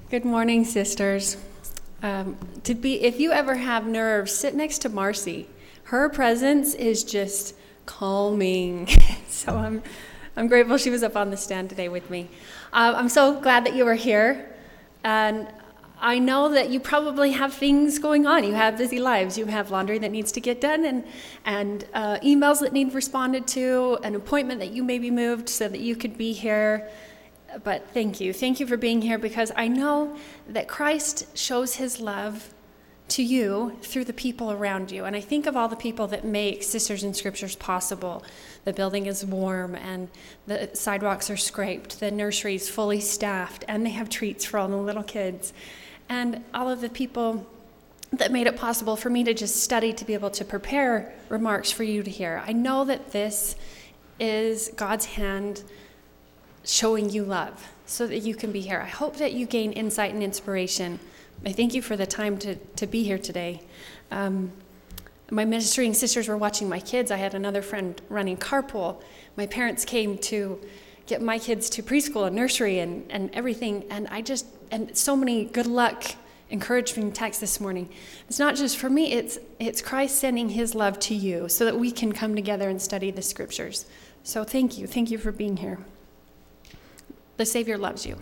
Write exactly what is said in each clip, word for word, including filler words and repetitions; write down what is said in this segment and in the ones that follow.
Good morning, sisters. Um, to be, if you ever have nerves, sit next to Marcy. Her presence is just calming. So I'm, I'm grateful she was up on the stand today with me. Uh, I'm so glad that you were here, and I know that you probably have things going on. You have busy lives. You have laundry that needs to get done, and and uh, emails that need responded to, an appointment that you maybe moved so that you could be here. But thank you. Thank you for being here, because I know that Christ shows his love to you through the people around you. And I think of all the people that make Sisters in Scriptures possible. The building is warm, and the sidewalks are scraped, the nursery is fully staffed, and they have treats for all the little kids. And all of the people that made it possible for me to just study, to be able to prepare remarks for you to hear. I know that this is God's hand showing you love so that you can be here. I hope that you gain insight and inspiration. I thank you for the time to, to be here today. Um, my ministering sisters were watching my kids. I had another friend running carpool. My parents came to get my kids to preschool and nursery and, and everything. And I just, and so many good luck, encouraging texts this morning. It's not just for me, it's it's Christ sending his love to you so that we can come together and study the scriptures. So thank you. Thank you for being here. The Savior loves you.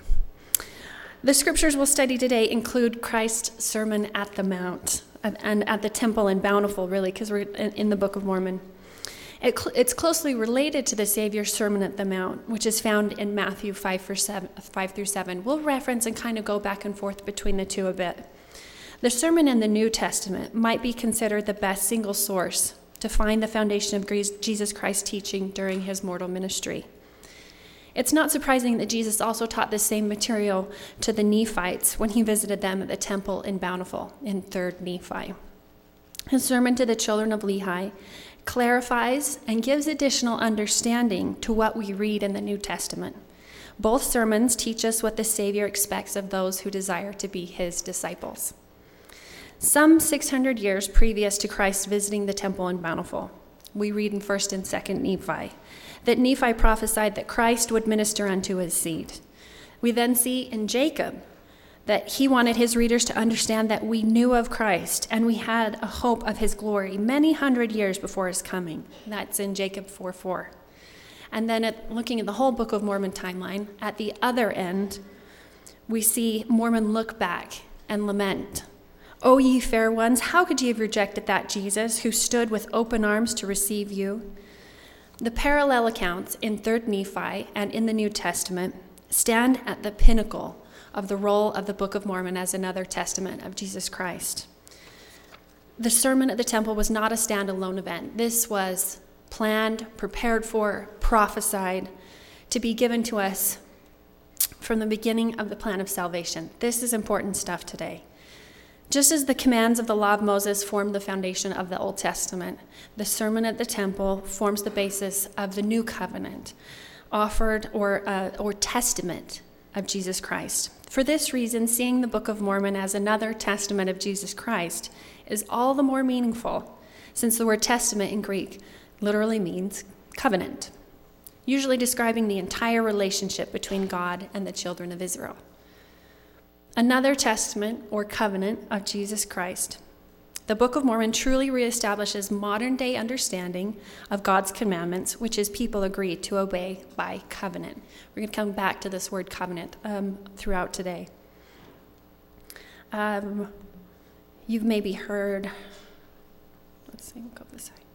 The scriptures we'll study today include Christ's Sermon at the Mount and at the temple in Bountiful, really, because we're in the Book of Mormon. It cl- it's closely related to the Savior's Sermon at the Mount, which is found in Matthew five through seven. We'll reference and kind of go back and forth between the two a bit. The sermon in the New Testament might be considered the best single source to find the foundation of Jesus Christ's teaching during his mortal ministry. It's not surprising that Jesus also taught the same material to the Nephites when he visited them at the temple in Bountiful in Third Nephi. His sermon to the children of Lehi clarifies and gives additional understanding to what we read in the New Testament. Both sermons teach us what the Savior expects of those who desire to be his disciples. Some six hundred years previous to Christ visiting the temple in Bountiful, we read in First and Second Nephi that Nephi prophesied that Christ would minister unto his seed. We then see in Jacob that he wanted his readers to understand that we knew of Christ and we had a hope of his glory many hundred years before his coming. That's in Jacob four four. And then at, looking at the whole Book of Mormon timeline, at the other end, we see Mormon look back and lament. O ye fair ones, how could ye have rejected that Jesus who stood with open arms to receive you? The parallel accounts in Third Nephi and in the New Testament stand at the pinnacle of the role of the Book of Mormon as another testament of Jesus Christ. The sermon at the temple was not a standalone event. This was planned, prepared for, prophesied to be given to us from the beginning of the plan of salvation. This is important stuff today. Just as the commands of the law of Moses formed the foundation of the Old Testament, the sermon at the temple forms the basis of the new covenant, offered or uh, or testament of Jesus Christ. For this reason, seeing the Book of Mormon as another testament of Jesus Christ is all the more meaningful, since the word testament in Greek literally means covenant, usually describing the entire relationship between God and the children of Israel. Another testament or covenant of Jesus Christ. The Book of Mormon truly reestablishes modern-day understanding of God's commandments, which his people agreed to obey by covenant. We're going to come back to this word covenant um, throughout today. Um, you've maybe heard, let's see, we'll go this way.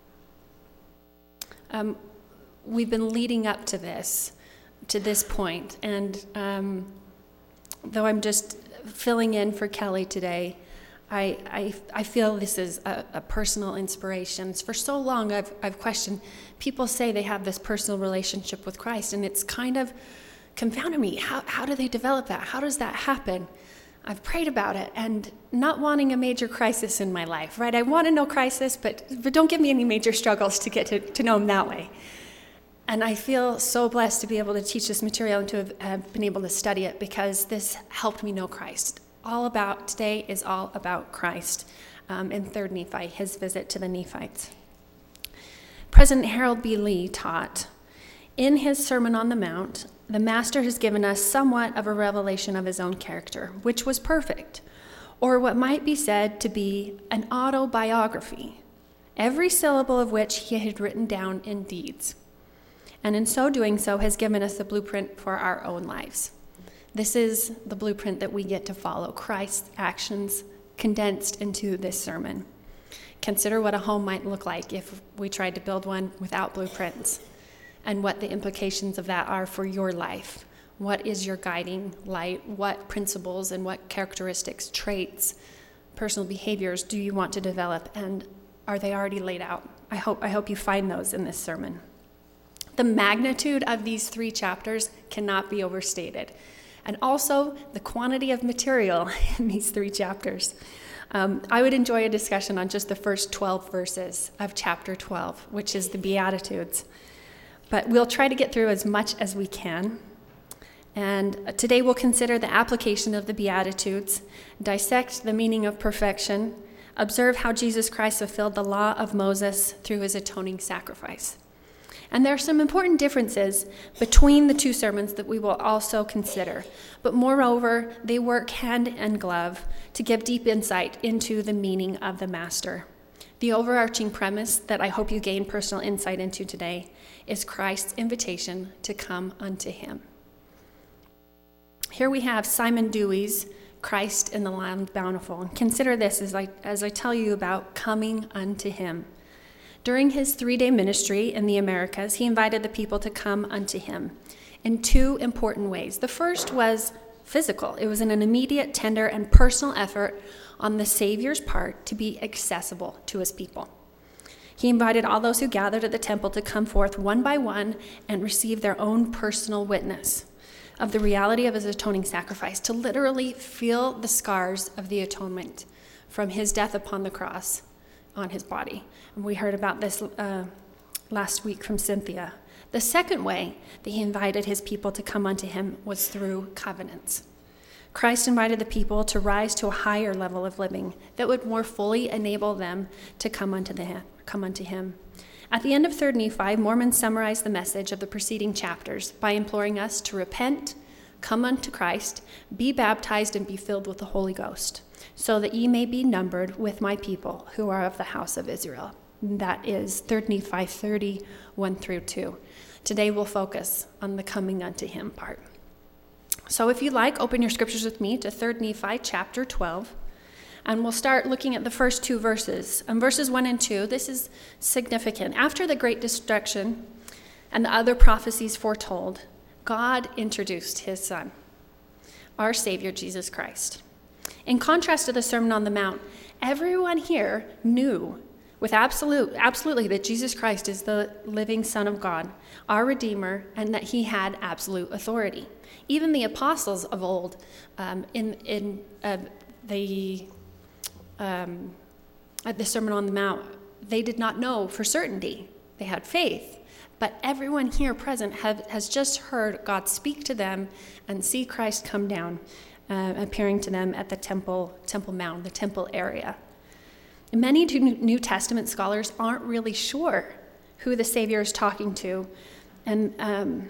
Um, we've been leading up to this, to this point, and um, though I'm just filling in for Kelly today, I I, I feel this is a, a personal inspiration. For so long, I've I've questioned. People say they have this personal relationship with Christ, and it's kind of confounded me. How how do they develop that? How does that happen? I've prayed about it, and not wanting a major crisis in my life, right? I want to know crisis, but but don't give me any major struggles to get to, to know him that way. And I feel so blessed to be able to teach this material and to have, have been able to study it, because this helped me know Christ. All about today is all about Christ um, in Third Nephi, his visit to the Nephites. President Harold B. Lee taught, In his Sermon on the Mount, the Master has given us somewhat of a revelation of his own character, which was perfect, or what might be said to be an autobiography, every syllable of which he had written down in deeds, and in so doing so has given us a blueprint for our own lives. This is the blueprint that we get to follow, Christ's actions condensed into this sermon. Consider what a home might look like if we tried to build one without blueprints, and what the implications of that are for your life. What is your guiding light? What principles and what characteristics, traits, personal behaviors do you want to develop, and are they already laid out? I hope I hope you find those in this sermon. The magnitude of these three chapters cannot be overstated, and also the quantity of material in these three chapters. Um, I would enjoy a discussion on just the first twelve verses of chapter twelve, which is the Beatitudes. But we'll try to get through as much as we can. And today we'll consider the application of the Beatitudes, dissect the meaning of perfection, observe how Jesus Christ fulfilled the law of Moses through his atoning sacrifice. And there are some important differences between the two sermons that we will also consider. But moreover, they work hand in glove to give deep insight into the meaning of the Master. The overarching premise that I hope you gain personal insight into today is Christ's invitation to come unto him. Here we have Simon Dewey's Christ in the Land Bountiful. And consider this as I, as I tell you about coming unto him. During his three-day ministry in the Americas, he invited the people to come unto him in two important ways. The first was physical. It was an immediate, tender, and personal effort on the Savior's part to be accessible to his people. He invited all those who gathered at the temple to come forth one by one and receive their own personal witness of the reality of his atoning sacrifice, to literally feel the scars of the atonement from his death upon the cross on his body. And we heard about this uh, last week from Cynthia. The second way that he invited his people to come unto him was through covenants. Christ invited the people to rise to a higher level of living that would more fully enable them to come unto, the, come unto him. At the end of Third Nephi, Mormons summarized the message of the preceding chapters by imploring us to repent, come unto Christ, be baptized, and be filled with the Holy Ghost, so that ye may be numbered with my people who are of the house of Israel. That is Third Nephi thirty, one through two. Today we'll focus on the coming unto him part. So if you like, open your scriptures with me to Third Nephi chapter twelve, and we'll start looking at the first two verses. And verses one and two, this is significant. After the great destruction and the other prophecies foretold, God introduced his Son, our Savior, Jesus Christ. In contrast to the Sermon on the Mount, everyone here knew with absolute, absolutely that Jesus Christ is the living Son of God, our Redeemer, and that he had absolute authority. Even the apostles of old, um, in in uh, the um, at the Sermon on the Mount, they did not know for certainty. They had faith. But everyone here present have, has just heard God speak to them and see Christ come down, uh, appearing to them at the temple, temple Mount, the temple area. Many New Testament scholars aren't really sure who the Savior is talking to and um,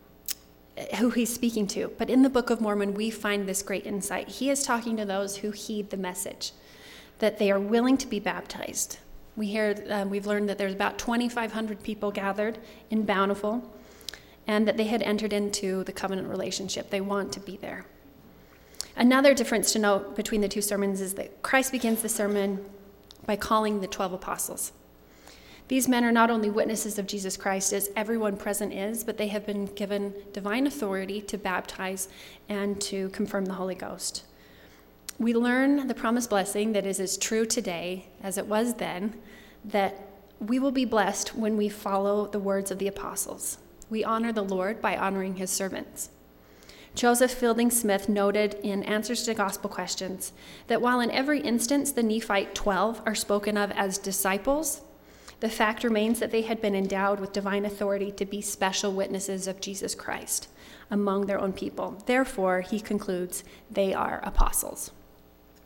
who he's speaking to. But in the Book of Mormon, we find this great insight. He is talking to those who heed the message, that they are willing to be baptized. We hear, uh, we've learned that there's about twenty-five hundred people gathered in Bountiful, and that they had entered into the covenant relationship. They want to be there. Another difference to note between the two sermons is that Christ begins the sermon by calling the twelve apostles. These men are not only witnesses of Jesus Christ, as everyone present is, but they have been given divine authority to baptize and to confirm the Holy Ghost. We learn the promised blessing that is as true today as it was then, that we will be blessed when we follow the words of the apostles. We honor the Lord by honoring his servants. Joseph Fielding Smith noted in Answers to Gospel Questions that while in every instance the Nephite twelve are spoken of as disciples, the fact remains that they had been endowed with divine authority to be special witnesses of Jesus Christ among their own people. Therefore, he concludes, they are apostles.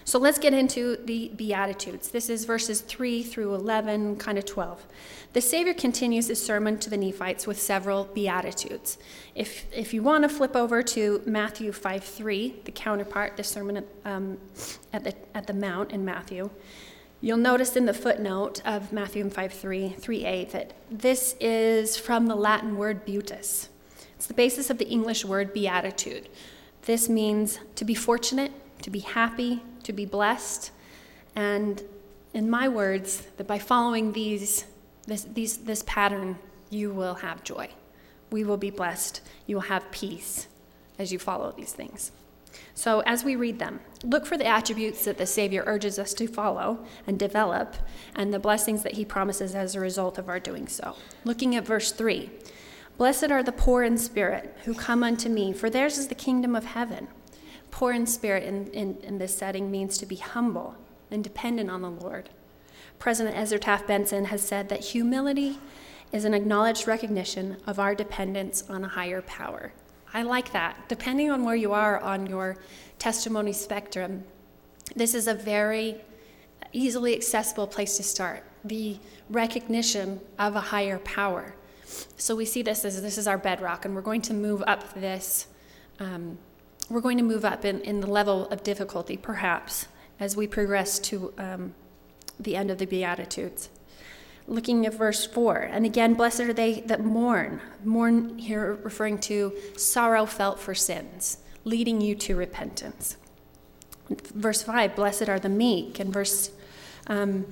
So let's get into the Beatitudes. This is verses three through eleven, kind of twelve. The Savior continues his sermon to the Nephites with several Beatitudes. If if you want to flip over to Matthew five three, the counterpart, the sermon um, at the at the Mount in Matthew, you'll notice in the footnote of Matthew five three, three a, that this is from the Latin word beatus. It's the basis of the English word beatitude. This means to be fortunate, to be happy, to be blessed, and in my words, that by following these, this, these, this pattern, you will have joy. We will be blessed. You will have peace as you follow these things. So as we read them, look for the attributes that the Savior urges us to follow and develop, and the blessings that he promises as a result of our doing so. Looking at verse three, blessed are the poor in spirit who come unto me, for theirs is the kingdom of heaven. Poor in spirit in, in, in this setting means to be humble and dependent on the Lord. President Ezra Taft Benson has said that humility is an acknowledged recognition of our dependence on a higher power. I like that. Depending on where you are on your testimony spectrum, this is a very easily accessible place to start, the recognition of a higher power. So we see this as this is our bedrock, and we're going to move up this um, We're going to move up in, in the level of difficulty, perhaps, as we progress to um, the end of the Beatitudes. Looking at verse four, and again, blessed are they that mourn. Mourn here referring to sorrow felt for sins, leading you to repentance. Verse five, blessed are the meek. And verse um,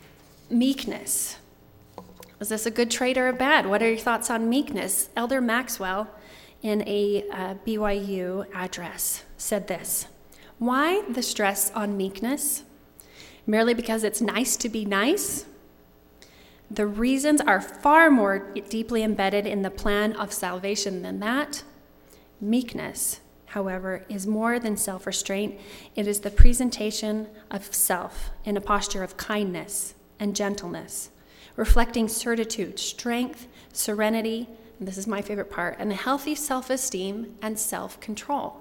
meekness. Is this a good trait or a bad? What are your thoughts on meekness? Elder Maxwell, in a uh, B Y U address, said this: why the stress on meekness? Merely because it's nice to be nice? The reasons are far more deeply embedded in the plan of salvation than that. Meekness, however, is more than self-restraint. It is the presentation of self in a posture of kindness and gentleness, reflecting certitude, strength, serenity, and this is my favorite part, and a healthy self-esteem and self-control.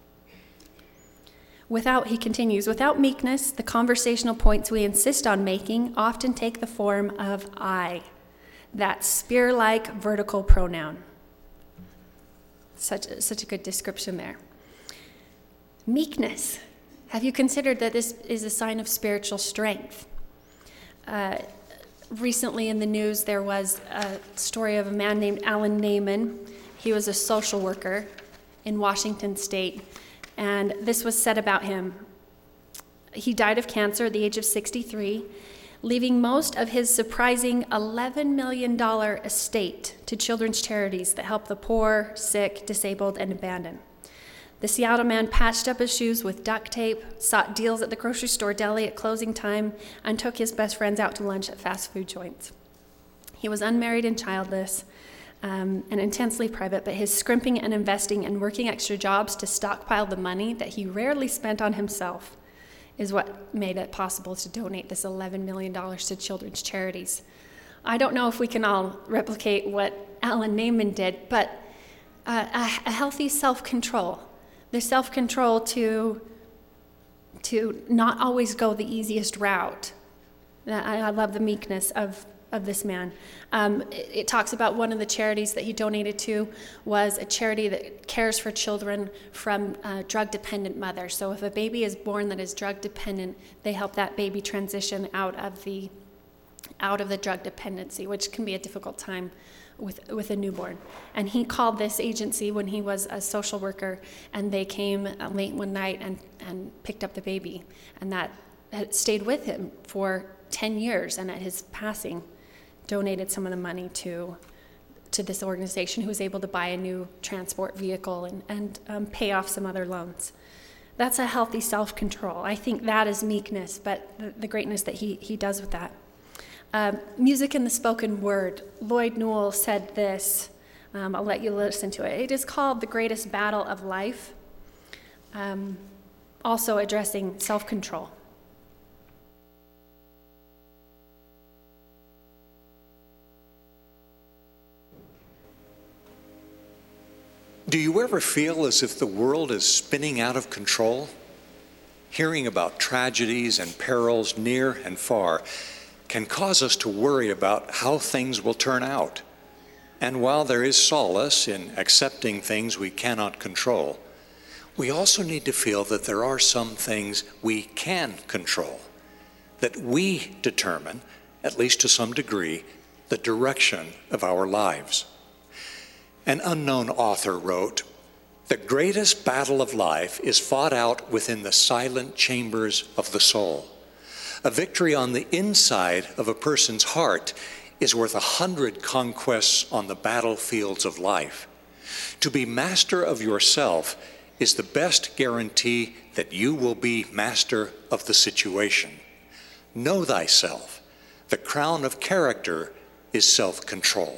Without, he continues, without meekness, the conversational points we insist on making often take the form of I, that spear-like vertical pronoun. Such a, such a good description there. Meekness. Have you considered that this is a sign of spiritual strength? Uh, Recently in the news, there was a story of a man named Alan Naiman. He was a social worker in Washington State, and this was said about him. He died of cancer at the age of sixty-three, leaving most of his surprising eleven million dollars estate to children's charities that help the poor, sick, disabled, and abandoned. The Seattle man patched up his shoes with duct tape, sought deals at the grocery store deli at closing time, and took his best friends out to lunch at fast food joints. He was unmarried and childless um, and intensely private, but his scrimping and investing and working extra jobs to stockpile the money that he rarely spent on himself is what made it possible to donate this eleven million dollars to children's charities. I don't know if we can all replicate what Alan Naiman did, but uh, a, a healthy self-control. The self-control to, to not always go the easiest route. I, I love the meekness of, of this man. Um, it, it talks about one of the charities that he donated to was a charity that cares for children from uh, drug-dependent mothers. So if a baby is born that is drug-dependent, they help that baby transition out of the out of the drug dependency, which can be a difficult time with with a newborn. And he called this agency when he was a social worker, and they came late one night and, and picked up the baby. And that had stayed with him for ten years, and at his passing, donated some of the money to to this organization, who was able to buy a new transport vehicle and, and um, pay off some other loans. That's a healthy self-control. I think that is meekness, but the, the greatness that he, he does with that. Uh, music and the spoken word. Lloyd Newell said this. Um, I'll let you listen to it. It is called The Greatest Battle of Life, um, also addressing self-control. Do you ever feel as if the world is spinning out of control? hearing about tragedies and perils near and far can cause us to worry about how things will turn out. And while there is solace in accepting things we cannot control, we also need to feel that there are some things we can control, that we determine, at least to some degree, the direction of our lives. An unknown author wrote, "The greatest battle of life is fought out within the silent chambers of the soul. A victory on the inside of a person's heart is worth a hundred conquests on the battlefields of life. To be master of yourself is the best guarantee that you will be master of the situation. Know thyself. The crown of character is self-control."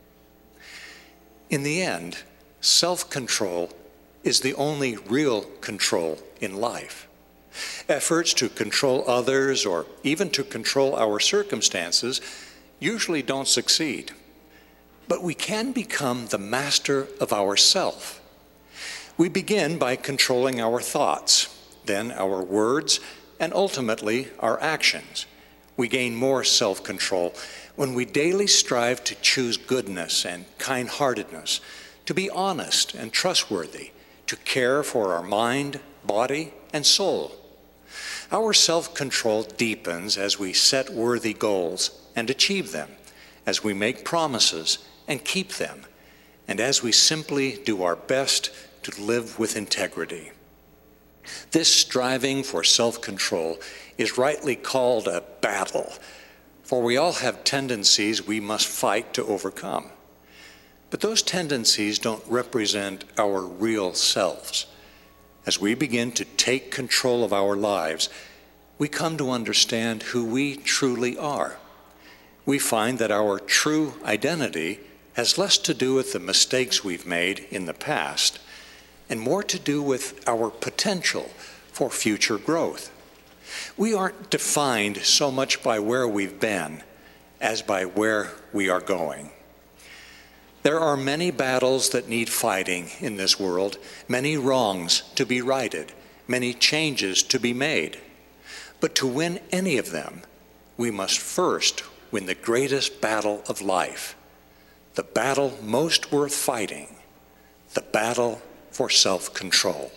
In the end, self-control is the only real control in life. Efforts to control others or even to control our circumstances usually don't succeed. But we can become the master of ourself. We begin by controlling our thoughts, then our words, and ultimately our actions. We gain more self-control when we daily strive to choose goodness and kind-heartedness, to be honest and trustworthy, to care for our mind, body, and soul. Our self-control deepens as we set worthy goals and achieve them, as we make promises and keep them, and as we simply do our best to live with integrity. This striving for self-control is rightly called a battle, for we all have tendencies we must fight to overcome. But those tendencies don't represent our real selves. As we begin to take control of our lives, we come to understand who we truly are. We find that our true identity has less to do with the mistakes we've made in the past and more to do with our potential for future growth. We aren't defined so much by where we've been as by where we are going. There are many battles that need fighting in this world, many wrongs to be righted, many changes to be made. But to win any of them, we must first win the greatest battle of life, the battle most worth fighting, the battle for self-control.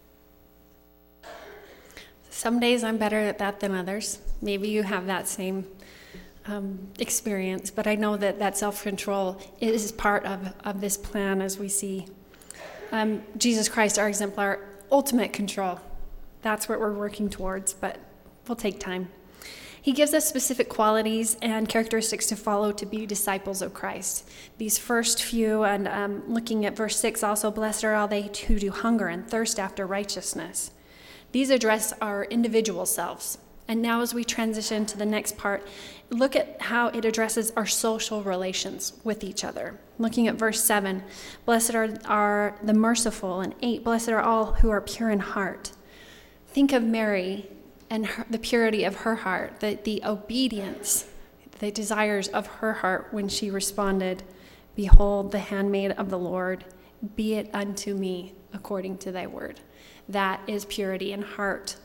Some days I'm better at that than others. Maybe you have that same um, experience, but I know that that self-control is part of, of this plan as we see. Um, Jesus Christ, our exemplar, ultimate control. That's what we're working towards, but will take time. He gives us specific qualities and characteristics to follow to be disciples of Christ. These first few, and um, looking at verse six also, blessed are all they who do hunger and thirst after righteousness. These address our individual selves. And now as we transition to the next part, look at how it addresses our social relations with each other. Looking at verse seven, blessed are, are the merciful, and eight, blessed are all who are pure in heart. Think of Mary and her, the purity of her heart, the, the obedience, the desires of her heart when she responded, behold, the handmaid of the Lord, be it unto me according to thy word. That is purity in heart.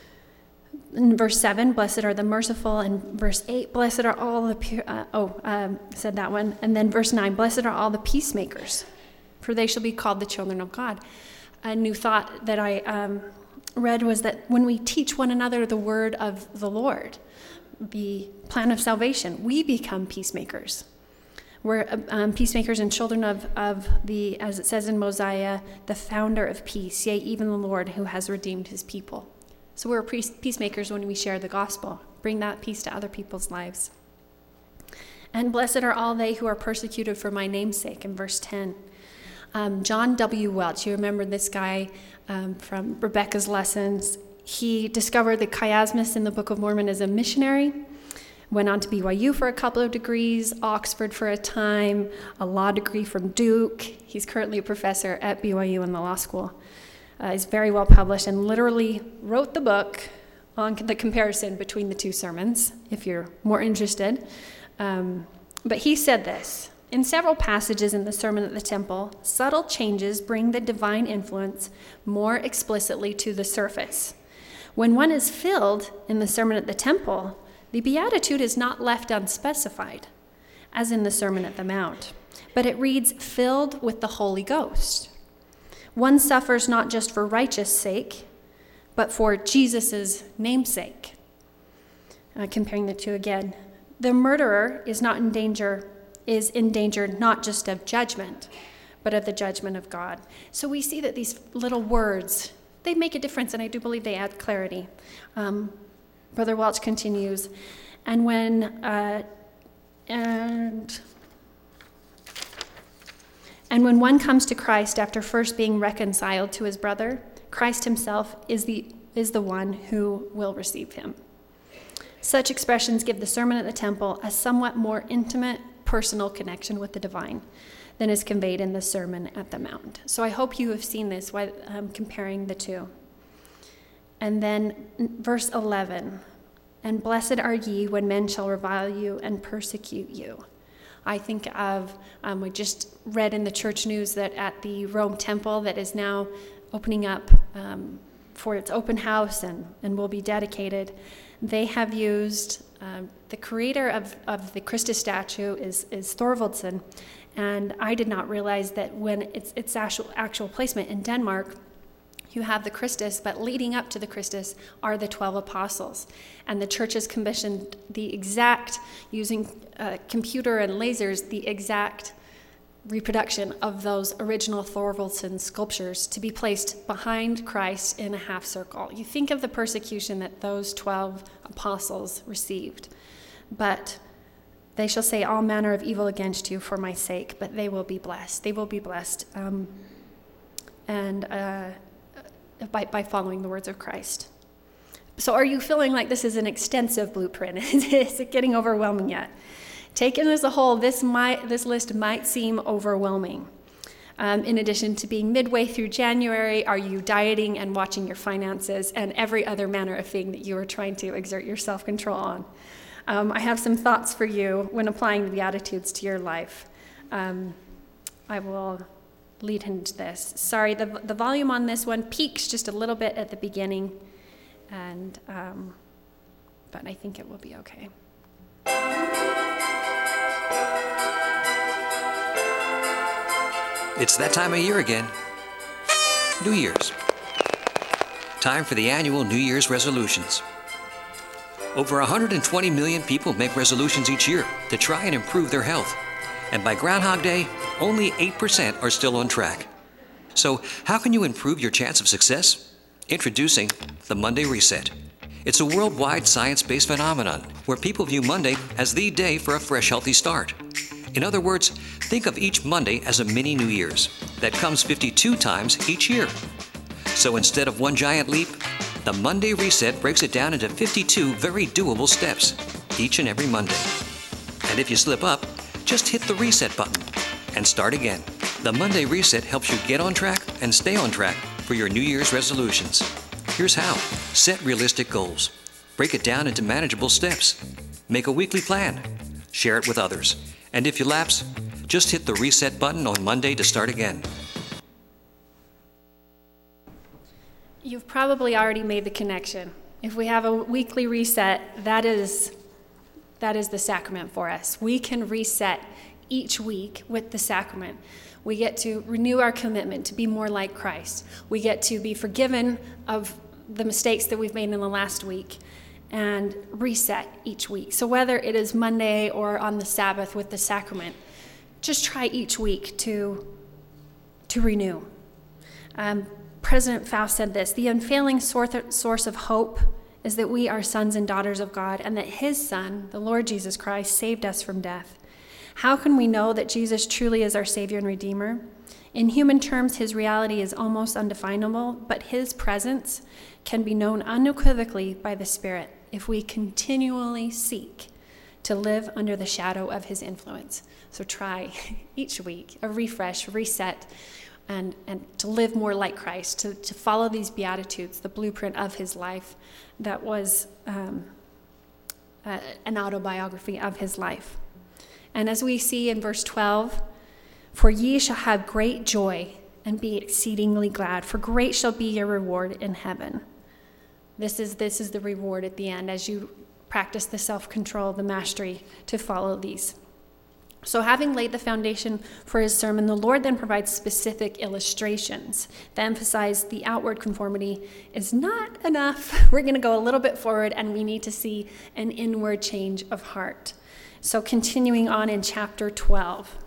In verse seven, blessed are the merciful, and verse eight, blessed are all the pure, uh, oh, um, said that one. And then verse nine, blessed are all the peacemakers, for they shall be called the children of God. A new thought that I um, read was that when we teach one another the word of the Lord, the plan of salvation, we become peacemakers. We're um, peacemakers and children of, of the, as it says in Mosiah, the founder of peace, yea, even the Lord who has redeemed his people. So we're peacemakers when we share the gospel, bring that peace to other people's lives. And blessed are all they who are persecuted for my name's sake, in verse ten. Um, John W. Welch, you remember this guy um, from Rebecca's lessons. He discovered the chiasmus in the Book of Mormon as a missionary, went on to B Y U for a couple of degrees, Oxford for a time, a law degree from Duke. He's currently a professor at B Y U in the law school. Uh, he's very well published and literally wrote the book on the comparison between the two sermons, if you're more interested. Um, but he said this: in several passages in the Sermon at the Temple, subtle changes bring the divine influence more explicitly to the surface. When one is filled in the Sermon at the Temple, the beatitude is not left unspecified, as in the Sermon at the Mount, but it reads, filled with the Holy Ghost. One suffers not just for righteous sake, but for Jesus' namesake. Uh, comparing the two again. The murderer is not in danger, is in danger not just of judgment, but of the judgment of God. So we see that these little words, they make a difference, and I do believe they add clarity. Um, Brother Welch continues, and when, uh, and, and when one comes to Christ after first being reconciled to his brother, Christ himself is the, is the one who will receive him. Such expressions give the Sermon at the Temple a somewhat more intimate, personal connection with the divine than is conveyed in the Sermon at the Mount. So I hope you have seen this while um, comparing the two. And then verse eleven, and blessed are ye when men shall revile you and persecute you. I think of, um, we just read in the church news that at the Rome Temple that is now opening up um, for its open house and, and will be dedicated, they have used, um, the creator of, of the Christus statue is, is Thorvaldsen, and I did not realize that when it's, its actual, actual placement in Denmark, you have the Christus, but leading up to the Christus are the twelve apostles. And the church has commissioned the exact, using uh, computer and lasers, the exact reproduction of those original Thorvaldsen sculptures to be placed behind Christ in a half circle. You think of the persecution that those twelve apostles received. But they shall say all manner of evil against you for my sake, but they will be blessed. They will be blessed. Um, and uh, By, by following the words of Christ. So are you feeling like this is an extensive blueprint? Is it getting overwhelming yet? Taken as a whole, this might this list might seem overwhelming. Um, in addition to being midway through January, are you dieting and watching your finances and every other manner of thing that you are trying to exert your self-control on? Um, I have some thoughts for you when applying the Beatitudes to your life. Um, I will lead into this. Sorry, the the volume on this one peaks just a little bit at the beginning, and um, but I think it will be okay. It's that time of year again. New Year's. Time for the annual New Year's resolutions. Over one hundred twenty million people make resolutions each year to try and improve their health. And by Groundhog Day, only eight percent are still on track. So how can you improve your chance of success? Introducing the Monday Reset. It's a worldwide science-based phenomenon where people view Monday as the day for a fresh, healthy start. In other words, think of each Monday as a mini New Year's that comes fifty-two times each year. So instead of one giant leap, the Monday Reset breaks it down into fifty-two very doable steps, each and every Monday. And if you slip up, just hit the reset button and start again. The Monday Reset helps you get on track and stay on track for your New Year's resolutions. Here's how. Set realistic goals. Break it down into manageable steps. Make a weekly plan. Share it with others. And if you lapse, just hit the reset button on Monday to start again. You've probably already made the connection. If we have a weekly reset, that is That is the sacrament for us. We can reset each week with the sacrament. We get to renew our commitment to be more like Christ. We get to be forgiven of the mistakes that we've made in the last week and reset each week. So whether it is Monday or on the Sabbath with the sacrament, just try each week to, to renew. Um, President Faust said this, the unfailing source of hope is that we are sons and daughters of God, and that his Son, the Lord Jesus Christ, saved us from death. How can we know that Jesus truly is our Savior and Redeemer? In human terms, his reality is almost undefinable, but his presence can be known unequivocally by the Spirit if we continually seek to live under the shadow of his influence. So try each week a refresh, reset, and, and to live more like Christ, to, to follow these Beatitudes, the blueprint of his life that was um, uh, an autobiography of his life. And as we see in verse twelve, for ye shall have great joy and be exceedingly glad, for great shall be your reward in heaven. This is, this is the reward at the end as you practice the self-control, the mastery to follow these. So having laid the foundation for his sermon, the Lord then provides specific illustrations that emphasize the outward conformity is not enough. We're going to go a little bit forward, and we need to see an inward change of heart. So continuing on in chapter twelve,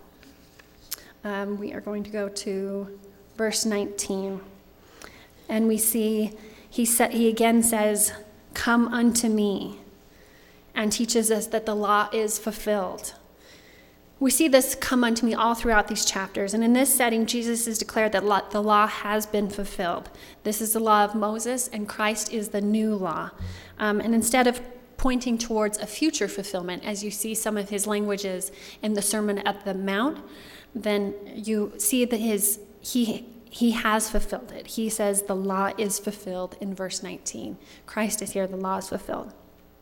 um, we are going to go to verse nineteen. And we see he, sa- he again says, "Come unto me," and teaches us that the law is fulfilled. We see this "come unto me" all throughout these chapters. And in this setting, Jesus has declared that law, the law has been fulfilled. This is the law of Moses, and Christ is the new law. Um, and instead of pointing towards a future fulfillment, as you see some of his languages in the Sermon at the Mount, then you see that his he he has fulfilled it. He says the law is fulfilled in verse nineteen. Christ is here, the law is fulfilled.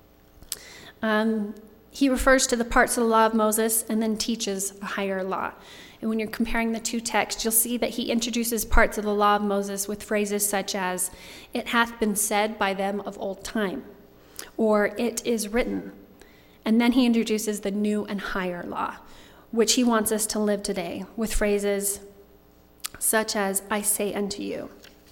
Um, He refers to the parts of the law of Moses and then teaches a higher law. And when you're comparing the two texts, you'll see that he introduces parts of the law of Moses with phrases such as, "It hath been said by them of old time," or "It is written." And then he introduces the new and higher law, which he wants us to live today, with phrases such as, "I say unto you."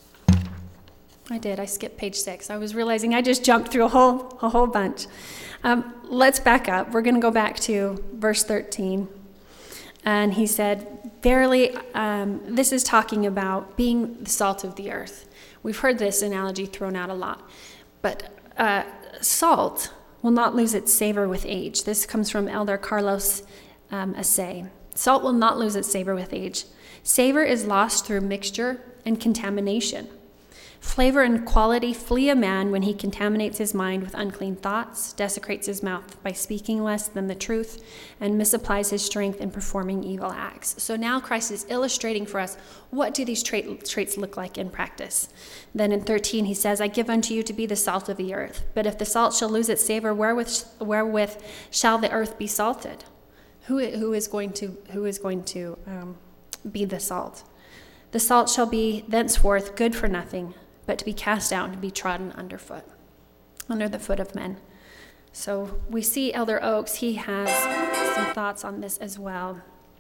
I did. I skipped page six. I was realizing I just jumped through a whole a whole bunch. Um, let's back up. We're going to go back to verse thirteen. And he said, "Verily," um, this is talking about being the salt of the earth. We've heard this analogy thrown out a lot. But uh, salt will not lose its savor with age. This comes from Elder Carlos um, Assay. Salt will not lose its savor with age. Savor is lost through mixture and contamination. Flavor and quality flee a man when he contaminates his mind with unclean thoughts, desecrates his mouth by speaking less than the truth, and misapplies his strength in performing evil acts. So now Christ is illustrating for us, what do these trait, traits look like in practice? Then in thirteen he says, "I give unto you to be the salt of the earth. But if the salt shall lose its savor, wherewith, wherewith shall the earth be salted?" Who, who is going to, who is going to um, be the salt? "The salt shall be thenceforth good for nothing, but to be cast out and to be trodden underfoot, under the foot of men." So we see Elder Oaks, he has some thoughts on this as well.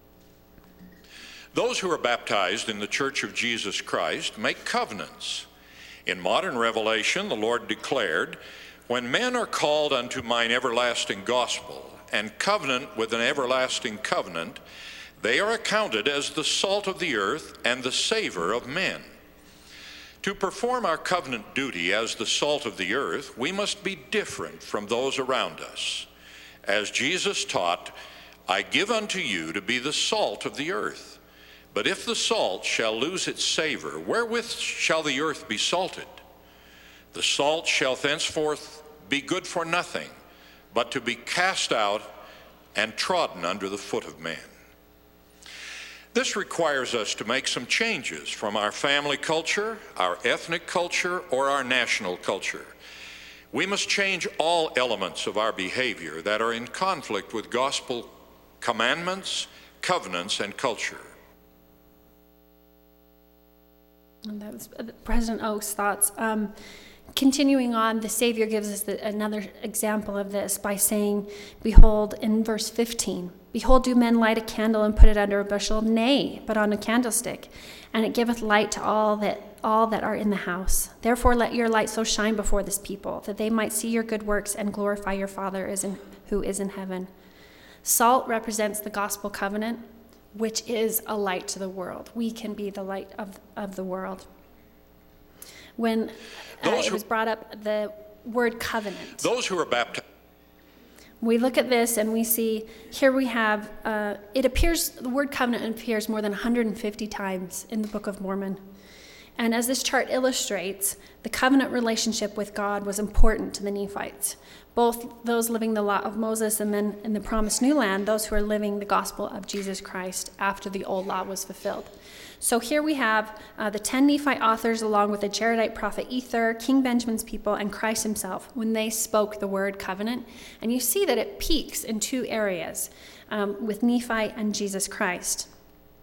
Those who are baptized in the Church of Jesus Christ make covenants. In modern revelation, the Lord declared, "When men are called unto mine everlasting gospel, and covenant with an everlasting covenant, they are accounted as the salt of the earth and the savor of men." To perform our covenant duty as the salt of the earth, we must be different from those around us. As Jesus taught, "I give unto you to be the salt of the earth. But if the salt shall lose its savor, wherewith shall the earth be salted? The salt shall thenceforth be good for nothing, but to be cast out and trodden under the foot of men." This requires us to make some changes from our family culture, our ethnic culture, or our national culture. We must change all elements of our behavior that are in conflict with gospel commandments, covenants, and culture. And that was President Oak's thoughts. Um, continuing on, the Savior gives us the, another example of this by saying, behold, in verse fifteen, "Behold, do men light a candle and put it under a bushel? Nay, but on a candlestick, and it giveth light to all that all that are in the house. Therefore let your light so shine before this people, that they might see your good works and glorify your Father is in, who is in heaven." Salt represents the gospel covenant, which is a light to the world. We can be the light of, of the world. When uh, it was brought up, the word covenant. Those who are baptized. We look at this and we see, here we have, uh, it appears, the word covenant appears more than one hundred fifty times in the Book of Mormon. And as this chart illustrates, the covenant relationship with God was important to the Nephites, both those living the law of Moses and then in the promised new land, those who are living the gospel of Jesus Christ after the old law was fulfilled. So here we have uh, the ten Nephite authors along with the Jaredite prophet Ether, King Benjamin's people, and Christ himself when they spoke the word covenant. And you see that it peaks in two areas um, with Nephi and Jesus Christ.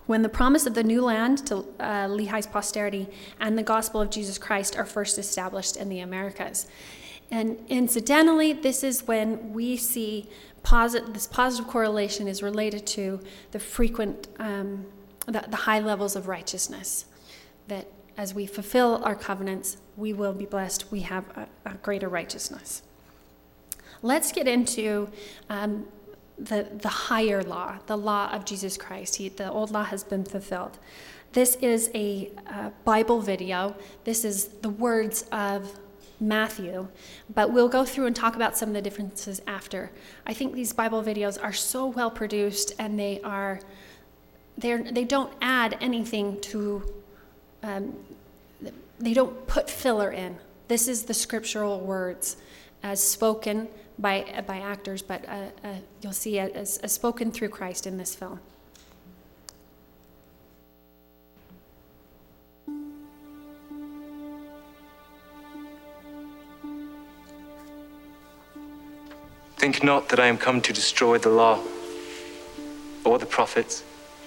when the promise of the new land to uh, Lehi's posterity and the gospel of Jesus Christ are first established in the Americas. And incidentally, this is when we see posit- this positive correlation is related to the frequent, um, the, the high levels of righteousness, that as we fulfill our covenants, we will be blessed. We have a, a greater righteousness. Let's get into um, the, the higher law, the law of Jesus Christ. He, the old law has been fulfilled. This is a uh, Bible video. This is the words of Matthew, but we'll go through and talk about some of the differences after. I think these Bible videos are so well produced, and they are, they're, they don't add anything to, um, they don't put filler in. This is the scriptural words as spoken by by actors, but uh, uh, you'll see it as, as spoken through Christ in this film. Think not that I am come to destroy the law or the prophets.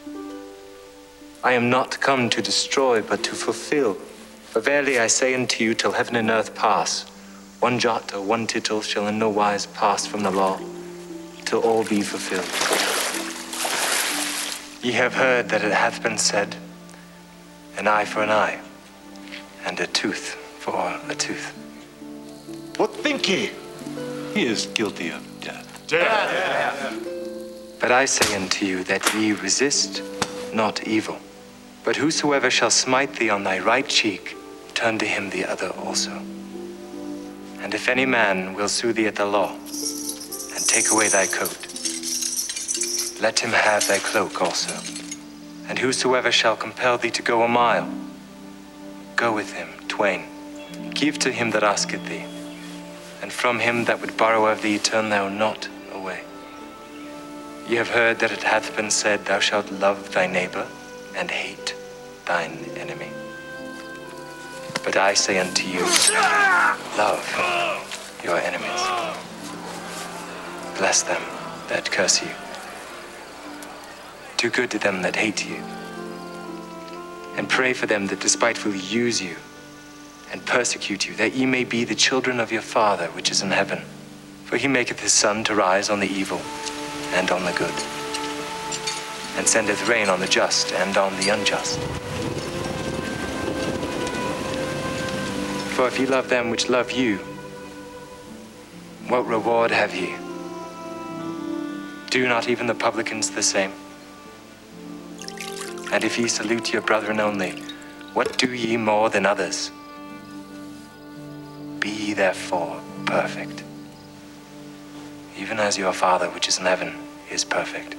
I am not come to destroy, but to fulfill. For verily I say unto you, till heaven and earth pass, one jot or one tittle shall in no wise pass from the law, till all be fulfilled. Ye have heard that it hath been said, an eye for an eye, and a tooth for a tooth. What think ye? He is guilty of death. Death. But I say unto you that ye resist not evil. But whosoever shall smite thee on thy right cheek, turn to him the other also. And if any man will sue thee at the law, and take away thy coat, let him have thy cloak also. And whosoever shall compel thee to go a mile, go with him twain. Give to him that asketh thee, and from him that would borrow of thee turn thou not away. Ye have heard that it hath been said, thou shalt love thy neighbor, and hate thine enemy. But I say unto you, love your enemies. Bless them that curse you. Do good to them that hate you. And pray for them that despitefully use you and persecute you, that ye may be the children of your Father which is in heaven. For he maketh his sun to rise on the evil and on the good, and sendeth rain on the just and on the unjust. For if ye love them which love you, what reward have ye? Do not even the publicans the same? And if ye salute your brethren only, what do ye more than others? Be ye therefore perfect, even as your Father which is in heaven is perfect.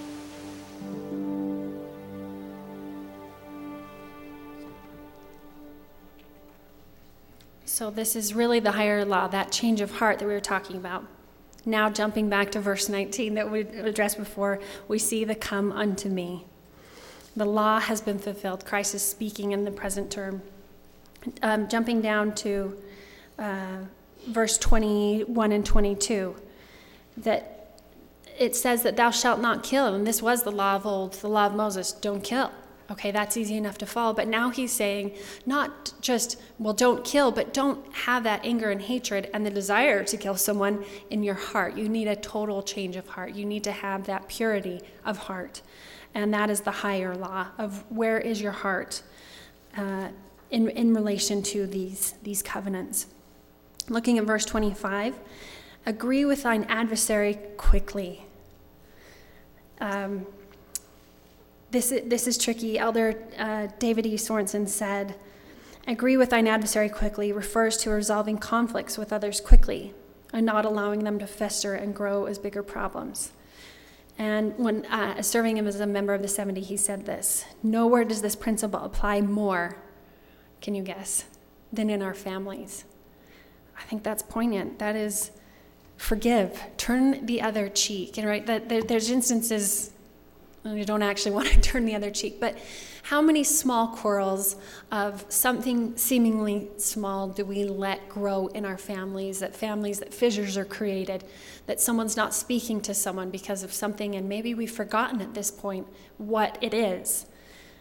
So this is really the higher law, that change of heart that we were talking about. Now jumping back to verse nineteen that we addressed before, we see the come unto me. The law has been fulfilled. Christ is speaking in the present term. Um, jumping down to uh, verse twenty-one and twenty-two, that it says that thou shalt not kill. And this was the law of old, the law of Moses, don't kill. Okay, that's easy enough to follow. But now he's saying not just, well, don't kill, but don't have that anger and hatred and the desire to kill someone in your heart. You need a total change of heart. You need to have that purity of heart. And that is the higher law of where is your heart uh, in, in relation to these, these covenants. Looking at verse twenty-five, agree with thine adversary quickly. Um, This is, this is tricky. Elder uh, David E. Sorensen said, agree with thine adversary quickly refers to resolving conflicts with others quickly and not allowing them to fester and grow as bigger problems. And when uh, serving him as a member of the seventy, he said this, nowhere does this principle apply more, can you guess, than in our families. I think that's poignant. That is, forgive, turn the other cheek. And right, that there, there's instances you don't actually want to turn the other cheek, but how many small quarrels of something seemingly small do we let grow in our families, that families, that fissures are created, that someone's not speaking to someone because of something, and maybe we've forgotten at this point what it is.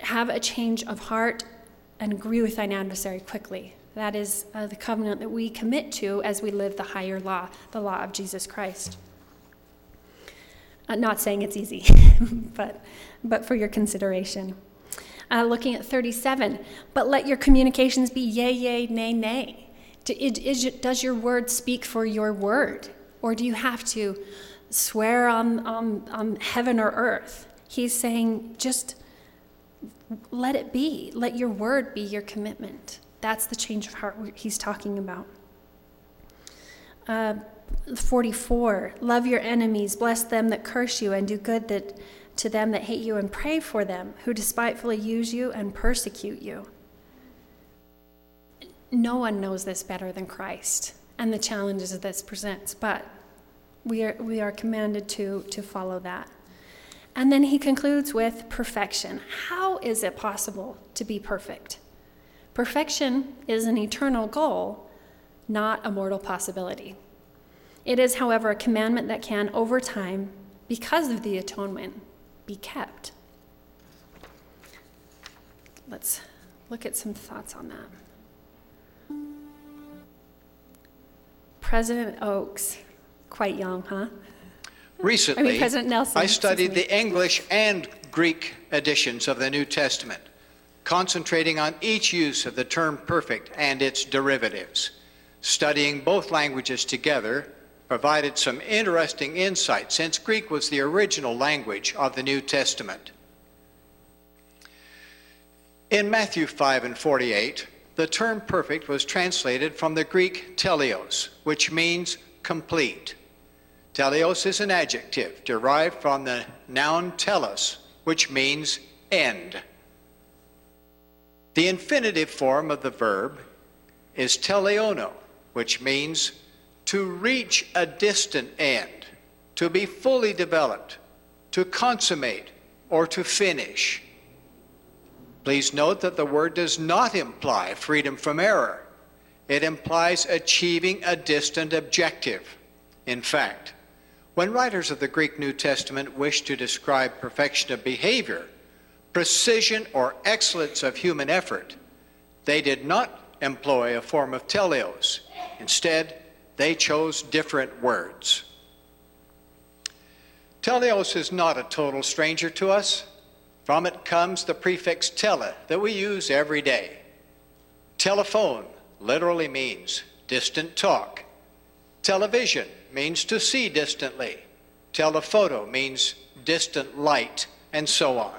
have a change of heart and agree with thine adversary quickly. That is uh, the covenant that we commit to as we live the higher law, the law of Jesus Christ. Uh, not saying it's easy, but, but for your consideration. Uh, looking at thirty-seven, but let your communications be yea, yea, nay, nay. Do, is, is, does your word speak for your word? Or do you have to swear on, on, on heaven or earth? He's saying, just let it be. Let your word be your commitment. That's the change of heart he's talking about. Uh, forty-four, love your enemies, bless them that curse you, and do good that, to them that hate you, and pray for them who despitefully use you and persecute you. No one knows this better than Christ and the challenges that this presents, but we are, we are commanded to, to follow that. And then he concludes with perfection. How is it possible to be perfect? Perfection is an eternal goal, not a mortal possibility. It is, however, a commandment that can, over time, because of the atonement, be kept. Let's look at some thoughts on that. President Oaks, quite young, huh? Recently, I mean, President Nelson. I studied excuse me. the English and Greek editions of the New Testament, concentrating on each use of the term perfect and its derivatives. Studying both languages together provided some interesting insight, since Greek was the original language of the New Testament. In Matthew five and forty-eight, the term perfect was translated from the Greek teleos, which means complete. Teleos is an adjective derived from the noun telos, which means end. The infinitive form of the verb is teleono, which means to reach a distant end, to be fully developed, to consummate, or to finish. Please note that the word does not imply freedom from error. It implies achieving a distant objective. In fact, when writers of the Greek New Testament wish to describe perfection of behavior, precision or excellence of human effort, they did not employ a form of teleos. Instead, they chose different words. Teleos is not a total stranger to us. From it comes the prefix tele that we use every day. Telephone literally means distant talk. Television means to see distantly. Telephoto means distant light, and so on.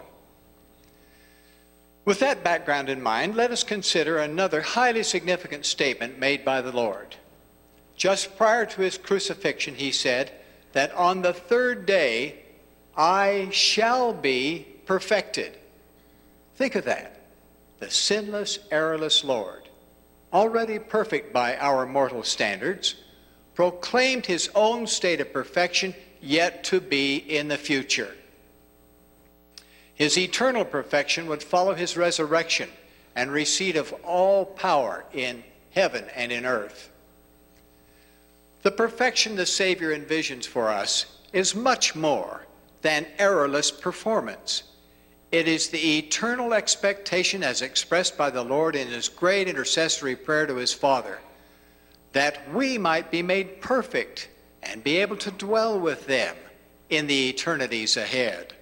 With that background in mind, let us consider another highly significant statement made by the Lord. Just prior to his crucifixion, he said that on the third day, I shall be perfected. Think of that. The sinless, errorless Lord, already perfect by our mortal standards, proclaimed his own state of perfection yet to be in the future. His eternal perfection would follow his resurrection and receipt of all power in heaven and in earth. The perfection the Savior envisions for us is much more than errorless performance. It is the eternal expectation as expressed by the Lord in his great intercessory prayer to his Father, that we might be made perfect and be able to dwell with them in the eternities ahead.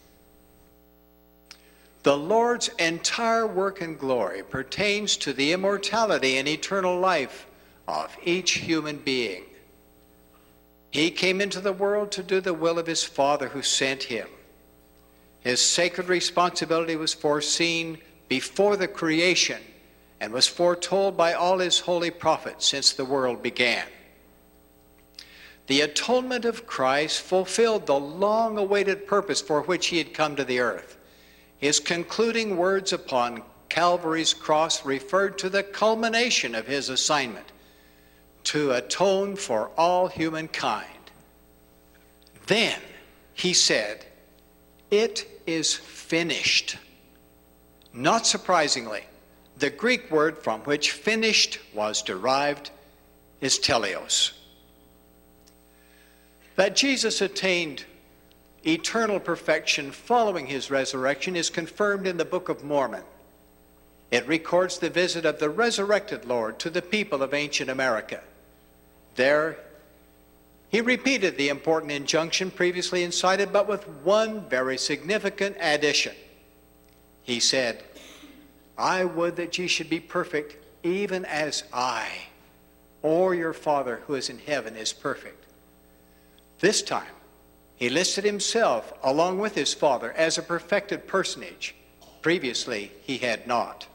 The Lord's entire work and glory pertains to the immortality and eternal life of each human being. He came into the world to do the will of his Father who sent him. His sacred responsibility was foreseen before the creation and was foretold by all his holy prophets since the world began. The atonement of Christ fulfilled the long-awaited purpose for which he had come to the earth. His concluding words upon Calvary's cross referred to the culmination of his assignment, to atone for all humankind. Then he said, "It is finished." Not surprisingly, the Greek word from which finished was derived is teleos. That Jesus attained eternal perfection following his resurrection is confirmed in the Book of Mormon. It records the visit of the resurrected Lord to the people of ancient America. There, he repeated the important injunction previously incited, but with one very significant addition. He said, "I would that ye should be perfect, even as I, or your Father who is in heaven, is perfect." This time, he listed himself along with his Father as a perfected personage. Previously, he had not.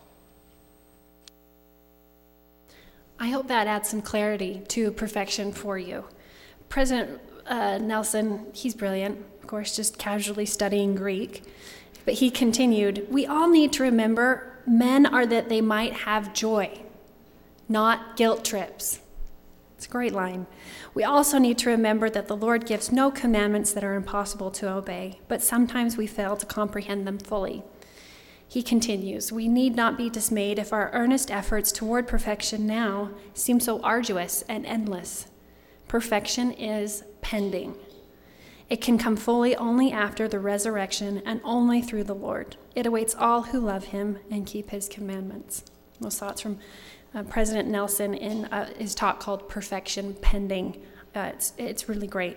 I hope that adds some clarity to perfection for you. President uh, Nelson, he's brilliant, of course, just casually studying Greek. But he continued, "We all need to remember men are that they might have joy, not guilt trips." It's a great line. "We also need to remember that the Lord gives no commandments that are impossible to obey, but sometimes we fail to comprehend them fully." He continues, "We need not be dismayed if our earnest efforts toward perfection now seem so arduous and endless. Perfection is pending. It can come fully only after the resurrection and only through the Lord. It awaits all who love him and keep his commandments." Those thoughts from uh, President Nelson in uh, his talk called Perfection Pending. Uh, it's, it's really great.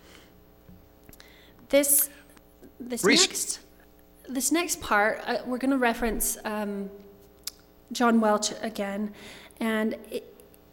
This, this Reese. next... This next part, uh, we're going to reference um, John Welch again, and it,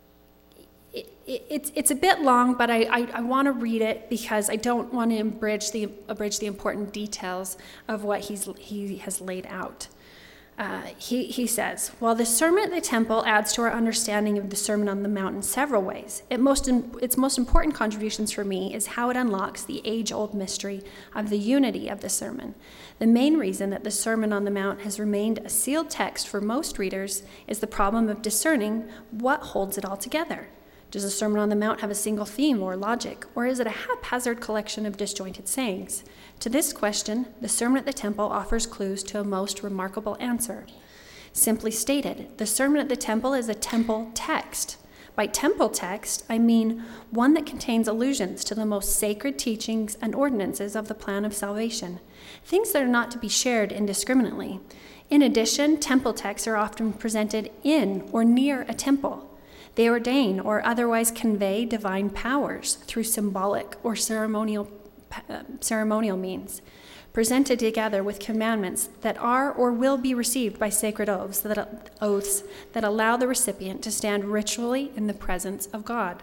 it, it, it's it's a bit long, but I, I, I want to read it because I don't want to abridge the abridge the important details of what he's he has laid out. Uh, he, he says, "While the Sermon at the Temple adds to our understanding of the Sermon on the Mount in several ways, it most in, its most important contributions for me is how it unlocks the age-old mystery of the unity of the sermon. The main reason that the Sermon on the Mount has remained a sealed text for most readers is the problem of discerning what holds it all together. Does the Sermon on the Mount have a single theme or logic, or is it a haphazard collection of disjointed sayings? To this question, the Sermon at the Temple offers clues to a most remarkable answer. Simply stated, the Sermon at the Temple is a temple text. By temple text, I mean one that contains allusions to the most sacred teachings and ordinances of the plan of salvation, things that are not to be shared indiscriminately. In addition, temple texts are often presented in or near a temple. They ordain or otherwise convey divine powers through symbolic or ceremonial uh, ceremonial means, presented together with commandments that are or will be received by sacred oaths that, oaths that allow the recipient to stand ritually in the presence of God.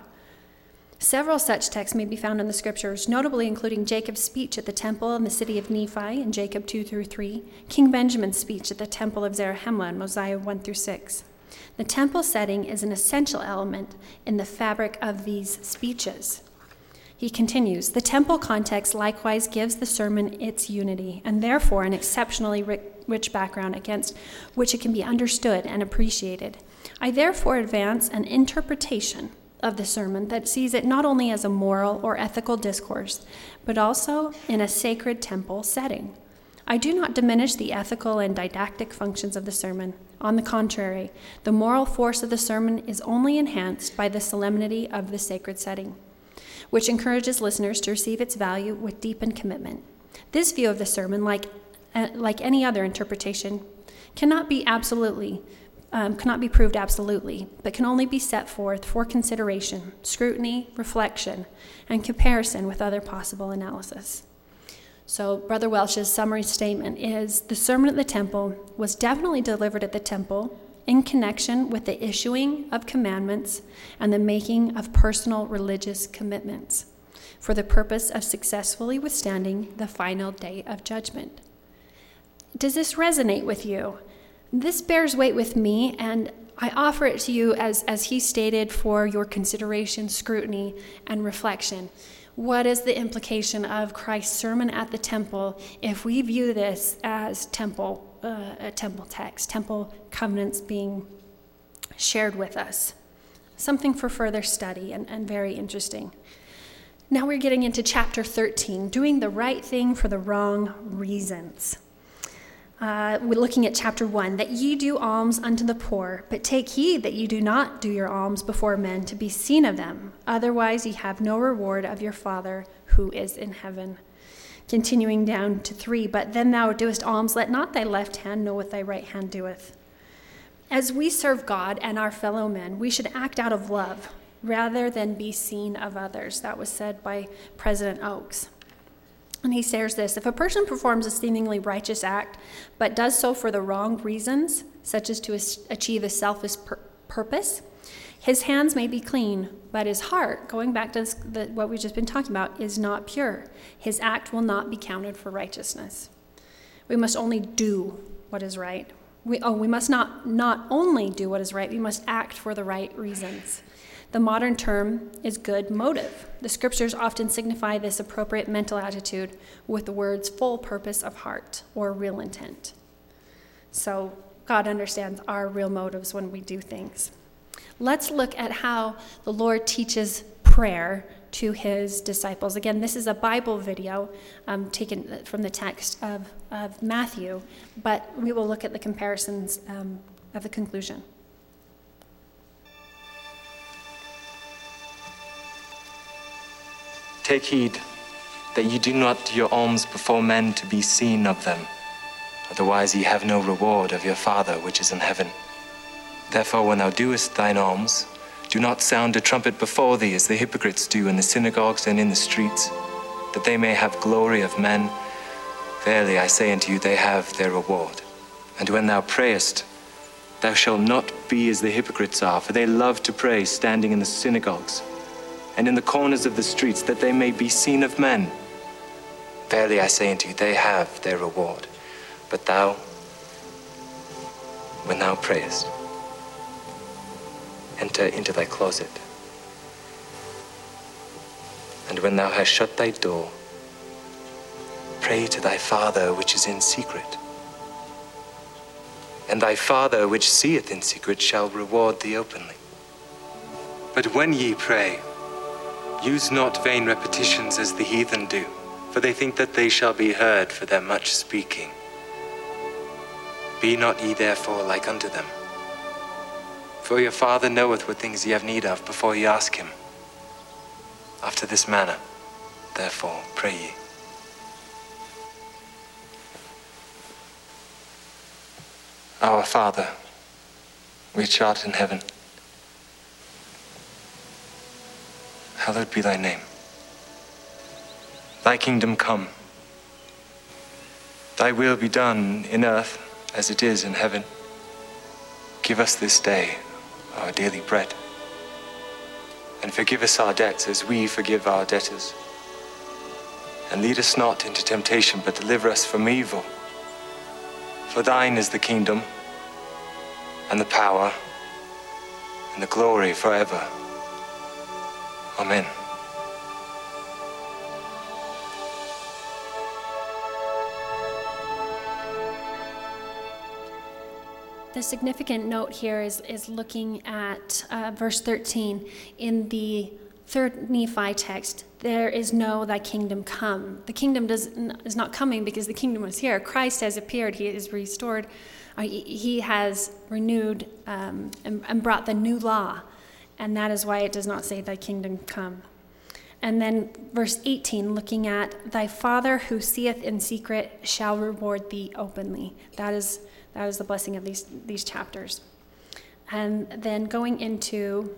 Several such texts may be found in the scriptures, notably including Jacob's speech at the temple in the city of Nephi in Jacob two through three, King Benjamin's speech at the temple of Zarahemla in Mosiah one through six. The temple setting is an essential element in the fabric of these speeches. He continues, the temple context likewise gives the sermon its unity, and therefore an exceptionally rich background against which it can be understood and appreciated. I therefore advance an interpretation of the sermon that sees it not only as a moral or ethical discourse, but also in a sacred temple setting. I do not diminish the ethical and didactic functions of the sermon. On the contrary, the moral force of the sermon is only enhanced by the solemnity of the sacred setting, which encourages listeners to receive its value with deepened commitment. This view of the sermon, like, uh, like any other interpretation, cannot be absolutely, um, cannot be proved absolutely, but can only be set forth for consideration, scrutiny, reflection, and comparison with other possible analysis. So Brother Welch's summary statement is, the sermon at the temple was definitely delivered at the temple in connection with the issuing of commandments and the making of personal religious commitments for the purpose of successfully withstanding the final day of judgment. Does this resonate with you? This bears weight with me, and I offer it to you as, as he stated for your consideration, scrutiny, and reflection. What is the implication of Christ's sermon at the temple if we view this as temple, uh, a temple text, temple covenants being shared with us? Something for further study and, and very interesting. Now we're getting into chapter thirteen, doing the right thing for the wrong reasons. Uh, we're looking at chapter one, that ye do alms unto the poor, but take heed that ye do not do your alms before men to be seen of them. Otherwise ye have no reward of your Father who is in heaven. Continuing down to three, but then thou doest alms, let not thy left hand know what thy right hand doeth. As we serve God and our fellow men, we should act out of love rather than be seen of others. That was said by President Oakes. And he says this: if a person performs a seemingly righteous act, but does so for the wrong reasons, such as to achieve a selfish pur- purpose, his hands may be clean, but his heart, going back to this, the, what we've just been talking about, is not pure. His act will not be counted for righteousness. We must only do what is right. We, oh, we must not, not only do what is right, we must act for the right reasons. The modern term is good motive. The scriptures often signify this appropriate mental attitude with the words full purpose of heart or real intent. So God understands our real motives when we do things. Let's look at how the Lord teaches prayer to his disciples. Again, this is a Bible video um, taken from the text of, of Matthew, but we will look at the comparisons um, of the conclusion. Take heed that ye do not do your alms before men to be seen of them. Otherwise ye have no reward of your Father which is in heaven. Therefore when thou doest thine alms, do not sound a trumpet before thee as the hypocrites do in the synagogues and in the streets, that they may have glory of men. Verily I say unto you, they have their reward. And when thou prayest, thou shalt not be as the hypocrites are, for they love to pray standing in the synagogues and in the corners of the streets, that they may be seen of men. Verily I say unto you, they have their reward. But thou, when thou prayest, enter into thy closet, and when thou hast shut thy door, pray to thy Father which is in secret. And thy Father which seeth in secret shall reward thee openly. But when ye pray, use not vain repetitions as the heathen do, for they think that they shall be heard for their much speaking. Be not ye therefore like unto them. For your Father knoweth what things ye have need of before ye ask him. After this manner, therefore, pray ye. Our Father, which art in heaven, hallowed be thy name. Thy kingdom come. Thy will be done in earth as it is in heaven. Give us this day our daily bread, and forgive us our debts as we forgive our debtors. And lead us not into temptation, but deliver us from evil. For thine is the kingdom, and the power, and the glory forever. Amen. The significant note here is, is looking at uh, verse thirteen. In the third Nephi text, there is no thy kingdom come. The kingdom does, is not coming because the kingdom was here. Christ has appeared. He is restored. Uh, he has renewed um, and, and brought the new law. And that is why it does not say thy kingdom come. And then verse eighteen, looking at thy Father who seeth in secret shall reward thee openly. That is That is the blessing of these, these chapters. And then going into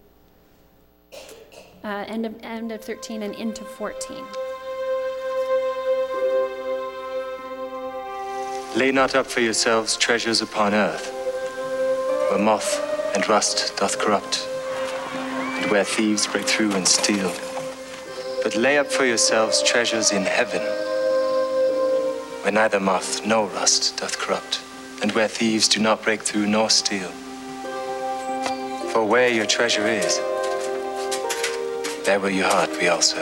uh, end of end of thirteen and into fourteen. Lay not up for yourselves treasures upon earth, where moth and rust doth corrupt, and where thieves break through and steal. But lay up for yourselves treasures in heaven, where neither moth nor rust doth corrupt, and where thieves do not break through nor steal. For where your treasure is, there will your heart be also.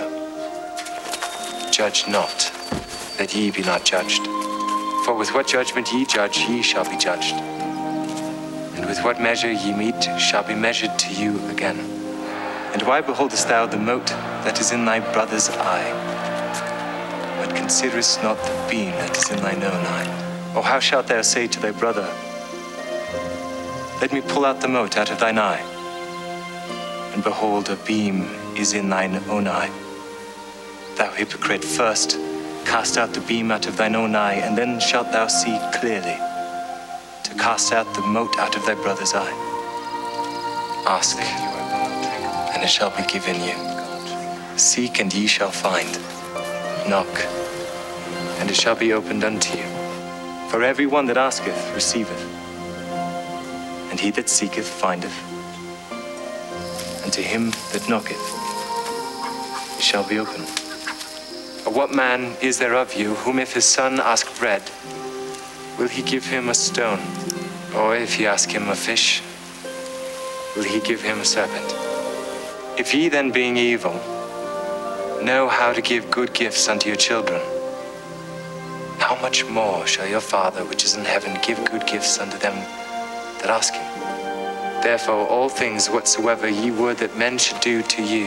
Judge not, that ye be not judged. For with what judgment ye judge, ye shall be judged. And with what measure ye mete, shall be measured to you again. And why beholdest thou the mote that is in thy brother's eye, but considerest not the beam that is in thine own eye? Or how shalt thou say to thy brother, let me pull out the mote out of thine eye, and behold, a beam is in thine own eye? Thou hypocrite, first Cast out the beam out of thine own eye, and then shalt thou see clearly to cast out the mote out of thy brother's eye. Ask, and it shall be given you. Seek, and ye shall find. Knock, and it shall be opened unto you. For every one that asketh receiveth, and he that seeketh findeth, and to him that knocketh it shall be opened. Or what man is there of you, whom if his son ask bread, will he give him a stone? Or if he ask him a fish, will he give him a serpent? If ye then, being evil, know how to give good gifts unto your children, how much more shall your Father which is in heaven give good gifts unto them that ask him? Therefore all things whatsoever ye would that men should do to you,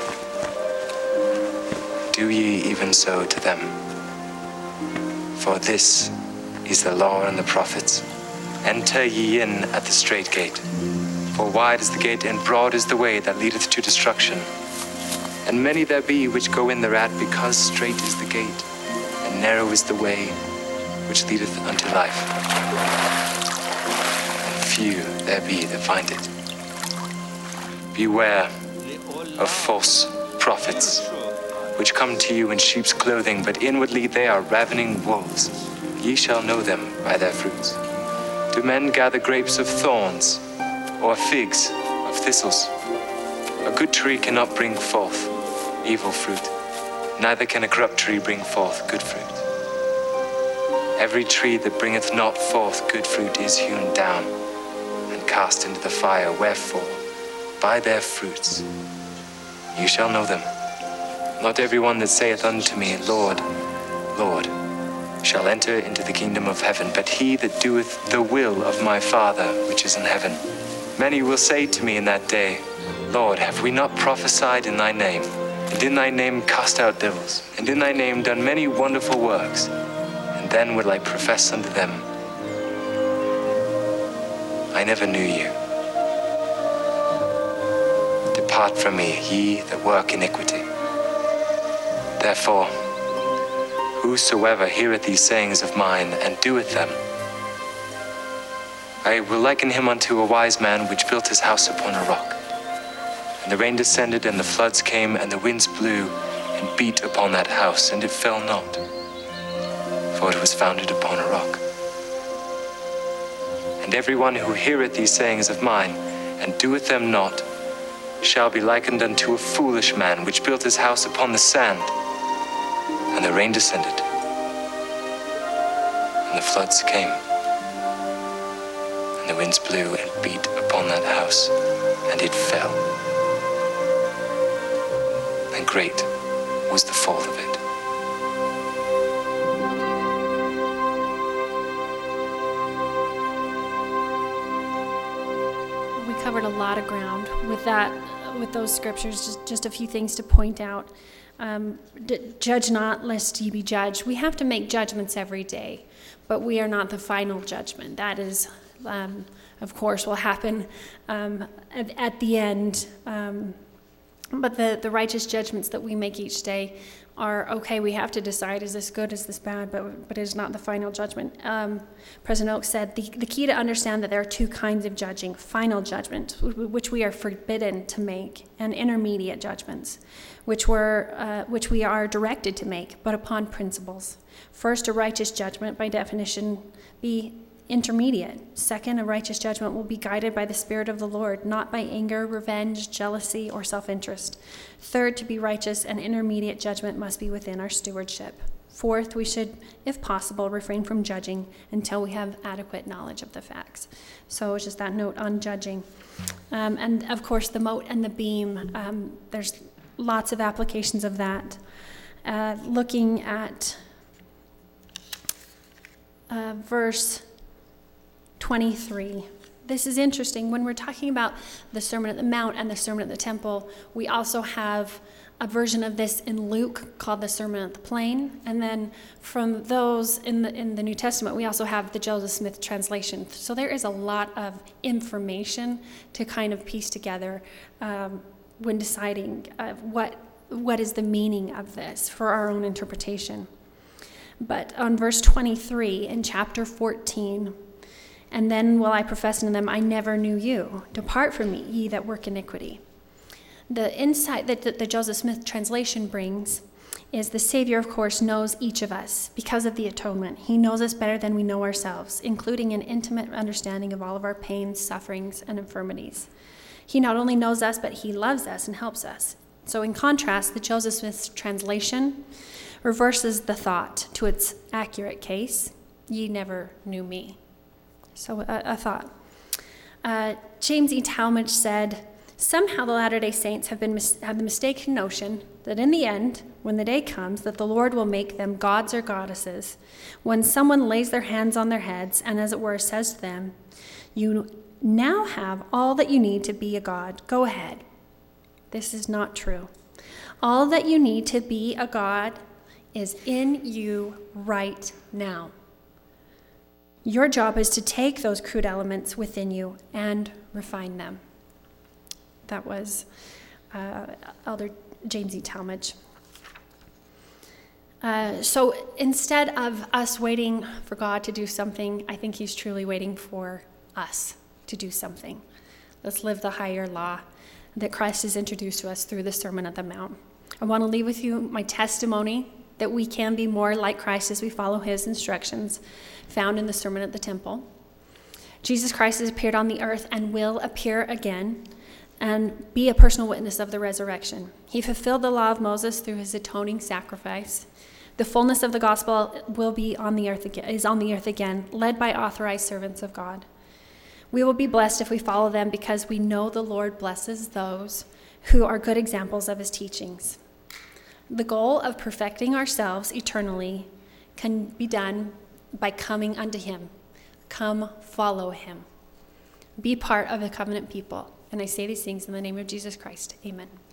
do ye even so to them. For this is the law and the prophets. Enter ye in at the strait gate. For wide is the gate, and broad is the way that leadeth to destruction. And many there be which go in thereat, because strait is the gate, and narrow is the way which leadeth unto life. And few there be that find it. Beware of false prophets, which come to you in sheep's clothing, but inwardly they are ravening wolves. Ye shall know them by their fruits. Do men gather grapes of thorns, or figs of thistles? A good tree cannot bring forth evil fruit, neither can a corrupt tree bring forth good fruit. Every tree that bringeth not forth good fruit is hewn down, and cast into the fire. Wherefore, by their fruits you shall know them. Not every one that saith unto me, Lord, Lord, shall enter into the kingdom of heaven, but he that doeth the will of my Father which is in heaven. Many will say to me in that day, Lord, have we not prophesied in thy name, and in thy name cast out devils, and in thy name done many wonderful works? And then will I profess unto them, I never knew you. Depart from me, ye that work iniquity. Therefore, whosoever heareth these sayings of mine and doeth them, I will liken him unto a wise man which built his house upon a rock. And the rain descended, and the floods came, and the winds blew and beat upon that house, and it fell not, for it was founded upon a rock. And every one who heareth these sayings of mine and doeth them not shall be likened unto a foolish man which built his house upon the sand. And the rain descended, and the floods came, and the winds blew and beat upon that house, and it fell. And great was the fall of it. We covered a lot of ground with that, with those scriptures. Just, just a few things to point out. Um, d- judge not, lest ye be judged. We have to make judgments every day, but we are not the final judgment. That is, um, of course, will happen um, at, at the end. Um, but the, the righteous judgments that we make each day are, okay, we have to decide, is this good, is this bad, but, but it is not the final judgment. Um, President Oaks said, the, the key to understand that there are two kinds of judging: final judgment, which we are forbidden to make, and intermediate judgments, which, were, uh, which we are directed to make, but upon principles. First, a righteous judgment, by definition, be intermediate. Second, a righteous judgment will be guided by the Spirit of the Lord, not by anger, revenge, jealousy, or self-interest. Third, to be righteous, an intermediate judgment must be within our stewardship. Fourth, we should, if possible, refrain from judging until we have adequate knowledge of the facts. So it's just that note on judging. Um, and of course, the mote and the beam, um, there's lots of applications of that. Uh, looking at uh, verse twenty-three. This is interesting. When we're talking about the Sermon at the Mount and the Sermon at the Temple, we also have a version of this in Luke called the Sermon at the Plain. And then from those in the in the New Testament, we also have the Joseph Smith translation. So there is a lot of information to kind of piece together um, when deciding uh, what what is the meaning of this for our own interpretation. But on verse twenty-three in chapter fourteen, and then will I profess unto them, I never knew you. Depart from me, ye that work iniquity. The insight that the, the Joseph Smith translation brings is the Savior, of course, knows each of us because of the atonement. He knows us better than we know ourselves, including an intimate understanding of all of our pains, sufferings, and infirmities. He not only knows us, but he loves us and helps us. So in contrast, the Joseph Smith translation reverses the thought to its accurate case. Ye never knew me. So a, a thought. Uh, James E. Talmage said, somehow the Latter-day Saints have been mis- have the mistaken notion that in the end, when the day comes, that the Lord will make them gods or goddesses, when someone lays their hands on their heads and, as it were, says to them, you now have all that you need to be a god. Go ahead. This is not true. All that you need to be a god is in you right now. Your job is to take those crude elements within you and refine them. That was uh, Elder James E. Talmage. Uh, so instead of us waiting for God to do something, I think he's truly waiting for us to do something. Let's live the higher law that Christ has introduced to us through the Sermon on the Mount. I want to leave with you my testimony that we can be more like Christ as we follow his instructions found in the Sermon at the Temple. Jesus Christ has appeared on the earth and will appear again and be a personal witness of the resurrection. He fulfilled the law of Moses through his atoning sacrifice. The fullness of the gospel will be on the earth again, is on the earth again, led by authorized servants of God. We will be blessed if we follow them because we know the Lord blesses those who are good examples of his teachings. The goal of perfecting ourselves eternally can be done by coming unto him. Come follow him. Be part of the covenant people. And I say these things in the name of Jesus Christ. Amen.